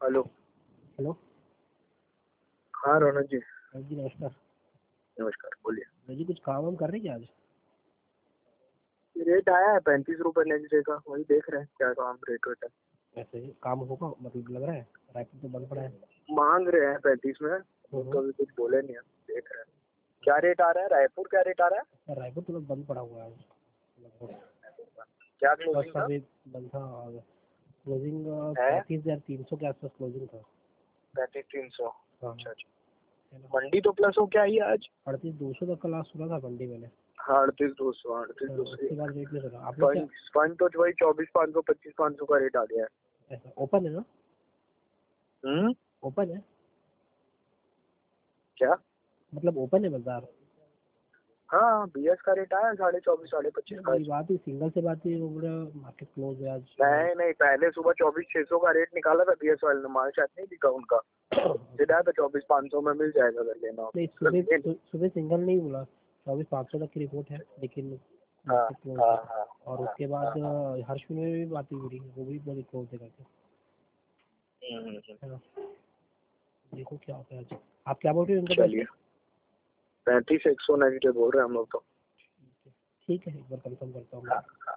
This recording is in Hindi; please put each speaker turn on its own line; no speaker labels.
हेलो।
हेलो।
हाँ रौनक जी।
हाँ जी, नमस्कार।
नमस्कार, बोलिए।
हाँ जी, कुछ काम वाम कर रहे हैं क्या आज?
रेट आया है 35 रुपये नेक्स्ट डे का, वही देख रहे हैं क्या काम रेट वेट है।
ऐसे ही काम होगा मतलब लग रहा है। रायपुर तो बंद पड़ा है।
मांग रहे हैं 35 में, वो तो अभी कुछ बोले नहीं है, देख रहे हैं क्या रेट आ रहा है। रायपुर क्या रेट आ रहा है?
रायपुर तो बंद पड़ा हुआ है आज लगभग।
क्या
फर्स्ट
क्लोजिंग था?
सर्विस बंद था। क्लोजिंग
है
35,300 के आसपास क्लोजिंग था।
35,300।
हाँ,
अच्छा अच्छा।
है ना।
मंडी तो प्लस हो क्या ही आज?
38,200 तक का लास्ट सुना था मंडी मैंने।
हाँ 38,200,
उसके
38,200।
बाद रेट नहीं सुना। आप लोग क्या
फंड तो वही 24,500 25,500 का रेट आ गया है।
ऐसा ओपन है ना? ओपन है
क्या?
मतलब ओपन है बाजार।
हाँ बीएस का रेट आया 24,500 25,500 का।
मेरी बात ही सिंगल से बात ही मार्केट क्लोज है आज।
नहीं नहीं, पहले सुबह 24,600 का रेट निकाला था बीएस वाले ने, माल शायद नहीं दिखा उनका। सीधा तो 24,500 में मिल जाएगा अगर लेना हो।
नहीं, सुबह सिंगल नहीं बोला। 24,500 तक की रिपोर्ट है लेकिन
हाँ
मार्केट क्लोज
हाँ
है।
हाँ
और उसके बाद हर्ष में भी बात हुई मेरी, वो भी बड़ी क्लोज है करके, है ना। देखो क्या होता है आज। आप क्या बोल रहे हो इनका
चलिए 35,100 नेगेटिव बोल रहे हैं हम लोग तो।
ठीक है, एक बार कंफर्म करता हूँ मैं।
हाँ।